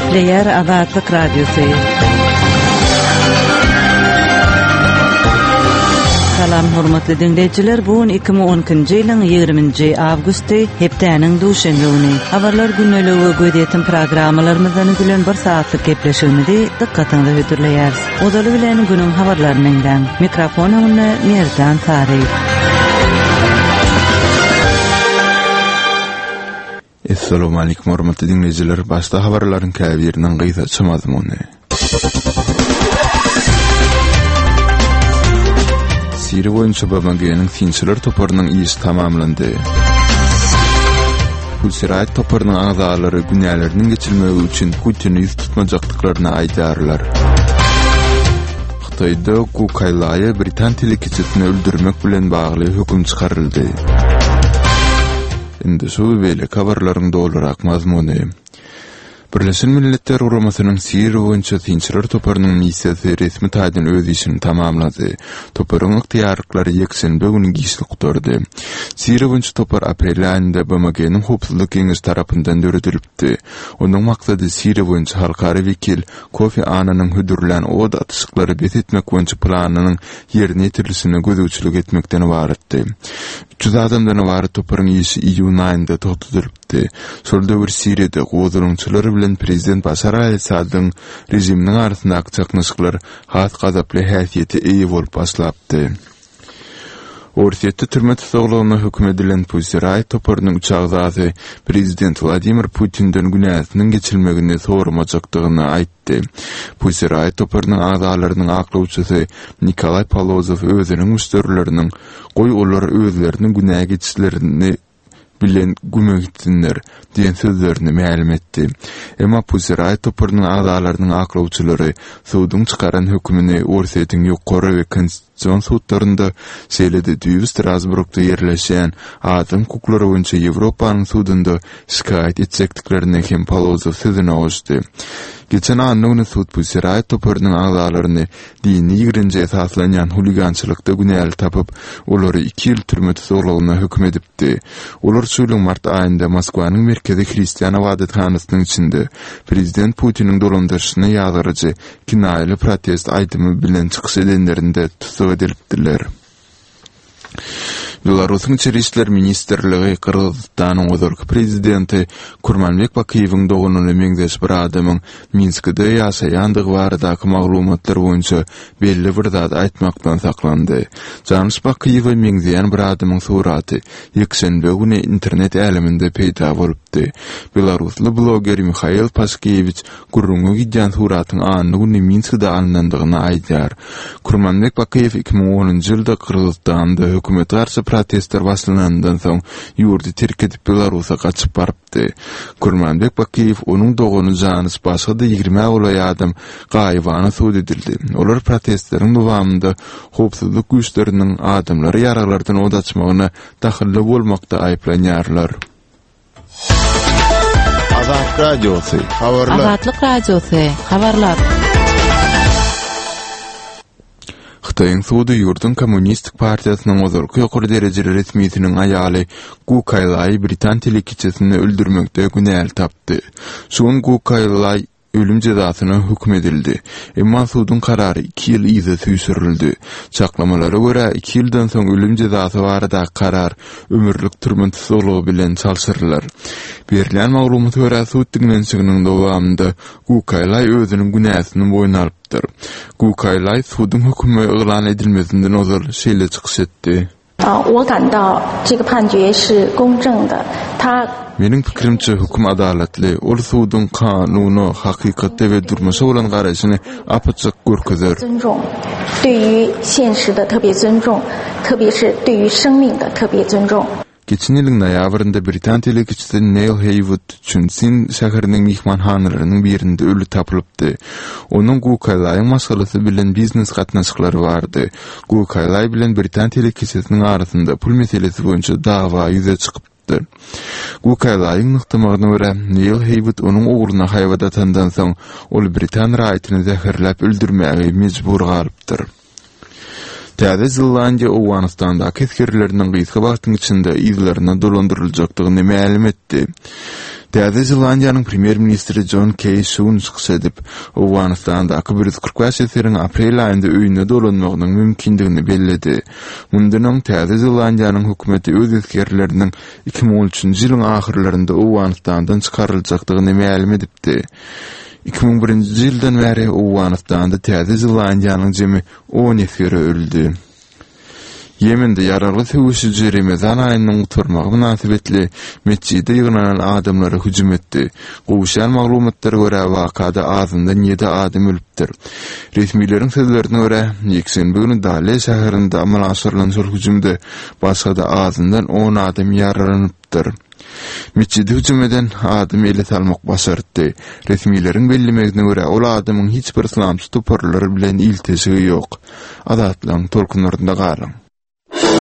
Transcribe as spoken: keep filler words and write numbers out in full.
Player Azatlık Radyosu. Salam hormatly dinleyijiler, bu iki bin on ikinji ýylyň ýygrimiňji awgusty hepdeniň duşanby güni. Habarlar günneligi gödýeten programmalarymyzdan bilen bir saatlyk gepleşigimizi dikkatiňizde hötürleýäris. Odaly bilen günüň habarlarynyň mikrofonuny Merdan Tary. Assalamu alaykum hormatly dinleyijiler. Başda habarlaryň käbirinden gyza çymazmyny. Siriýa boýunça Bamaganyň tinçler toparynyň iýisi tamamlandy. Bu sirat toparynyň agzalary günäleriniň geçilmegi üçin Putin'i ýüz tutmajakdyklaryny aýdarlar. Xitoyda Kukaýlaýy Britan telekiçetini öldürmek bilen bagly höküm çykaryldy. Indi şu beýle habarlaryň dolarak mazmuny. Birleşen Milletler Guramasynyň Siriýa boýunça tinçler toparynyň missiýasy resmi taýdan öz işini tamamlady. Toparyň yktyýarlyklary ýeksenbe güni gişli gutardy. Siriýa boýunça topar aprel aýynda Bamaganyň Howpsuzlyk Keňeşi tarapyndan döredilipdi. Onuň maksady Siriýa boýunça halkara wekil Kofi Annanyň hödürlen od atışyklary betitmek boýunça planynyň ýerine ýetirilişine gözüçilik etmekden ibaretdi. üç yüz adamdan ibaret toparyň işi iýun aýynda togtudylpdy. Şol döwür Siriýada gowdurunçylary bilen prezident Bashar al-Asadyň rejiminiň arasyndaky çaknaşyklar hat gazaply häsiýeti eýe bolup başlapdy. Orsiýetde türme tutuglygyna hökm edilen Pussy toparynyň üç agzasy prezident Vladimir Putin'den günäsiniň geçilmegini sormajakdygyny aýtdy. Pussy toparynyň agzalarynyň aklawçysy Nikolay Palozow özüniň müşterileriniň goý olar özleriniň günä geçişlerini bilen gümegitsinler diýen sözlerini ma'lum etdi. Emma Pussy toparynyň agzalarynyň aklawçylary suwdyň çykaran hökmüni Orsiýetiň ýokary we konstitusiýon sudlarynda seýledi. Düýbi Strasburgda ýerleşen adam hukuklary boýunça Ýewropanyň sudunda şikaýet etsekdiklerini hem Palozow sözüne goşdy. Geçen anlygyny sud Pussy toparynyň agzalaryny dini ýigrinje esaslanýan huligançylykda günäli tapyp, olary iki ýyl türme tutuglygyna hökm edipdi. Olar şu ýylyň mart aýynda Moskwanyň merkezi Hristiýan ibadethanasynyň içinde prezident Putiniň dolandyrşyna ýazyryjy kinaýly protest aýdymy bilen çykyş edenlerinde tutuk edilipdiler. Belarusyň içeri işler ministrligi Kyrgyzstanyň özürki prezidenti Kurmanbek Bakiýewiň dogunyny meňzeş bir adamyň Minskde ýaşaýandygy baradaky maglumatlar boýunça belli bir zat aýtmakdan saklandy. Janusz Bakiýew meňzeýän bir adamyň suraty ýekşenbe güni internet äleminde peýda bolupdy. Belarusly bloger Mikhail Paskiewicz gurrungy gidýän suratyň anly güni Minskde alınandygyny aýdýar. Kurmanbek Bakiýew iki bin onunçy ýylda Kyrgyzstanda hökümet garşy protestler başlanandan soň ýurdy terk edip Belarusa gaçyp barupdy. Kurmanbek Bakiýew onuň dogany Janusz başga da ýigirme olaý adam gaýybyna suud edildi. Olar protestleriň dowamında howpsuzlyk güýçleriniň adamlary ýaralardan od açmagyna dahilli bolmakda aýplanýarlar. Azatlyk Radiosu habarlar. Azatlyk Radiosu habarlar. Xitoyň suwdy ýurdun Kommunistik partiýasynyň ozurky ýokary derejeli resmiýetiniň aýaly Kukaýlaýy Britan telekiçesini öldürmekde günäli tapdy. Şuň Kukaýlaýy ölüm cezasyna hökm edildi. Emma suwdyň karary iki ýyl ýyza süýsürildi. Çaklamalara görä iki ýyldan soň ölüm cezasy barada karar ömürlük türme tutuglygy bilen çalşyrylar. Berilen maglumata görä suwdyň mensiginiň dowamında Kukaýlaýy özüniň günäsini boýna alypdyr. Kukaýlaýy suwdyň hökümi elan edilmesinden ozal şeýle çykyş etdi. 啊，我感到这个判决是公正的。他 Meniň pikirimçe höküm adaletli, ol suwdyň kanuny, hakykatda we durmuşa bolan garaşyny apaçyk görkezýär. 尊重，对于现实的特别尊重，特别是对于生命的特别尊重。 Geçen ýylyň noýabrynda Britan telekiçesi Neil Haywood Chunsin şäheriniň mihmanhanalarynyň birinde ölü tapylypdy. Onuň Kukaýlaýyň masalasy bilen biznes gatnaşyklary bardy. Kukaýlaýy bilen Britan telekiçesiniň arasynda pul meselesi boýunça dawa ýüze çykypdy. Kukaýlaýyň nykdymagyna görä Neil Haywood onuň ogluny haýwada tandan soň ol Britan raýatyny zäherläp öldürmäge mejbur galypdyr. Täze Zelandiýa Owganystanda keskerleriniň gysga wagtyň içinde ýyllaryna dolandyryljakdygyny ma'lum etdi. Täze Zelandiýanyň premier ministri John Key Soons gysdyp, Owganystanda bir yüz kırk beş ýylyň aprel aýynda öýüne dolanmagynyň mümkindigini bellädi. Mundan Täze Zelandiýanyň hökümeti öz eskerleriniň iki ming on üçinji ýylyň ahyrlarynda Owganystandan çykaryljakdygyny ma'lum edipdi. iki ming birinji ýyldan bäri Owganystanda Täze Zelandiýanyň jemi on esgeri öldü. Yemende yararlı söwüşçi Ramazan aýynyň uturmagy münasibetli mesjide ýygnanan adamlara hüjüm etdi. Gowşan maglumatlara görä wakada azyndan ýedi adam ölüpdir. Resmiýlerin sözlerine görä, ýekşenbe güni Dale şäherinde amal aşyrylan şol hüjümde başga da azyndan on adam ýaralanypdyr. Mesjide hüjüm eden adam ele salmak başardy. Resmiýlerin bellemegine görä, ol adamyň hiç bir islamçy toparlary bilen iltisi ýok. Adatlaryň tolkunlarynda galyň.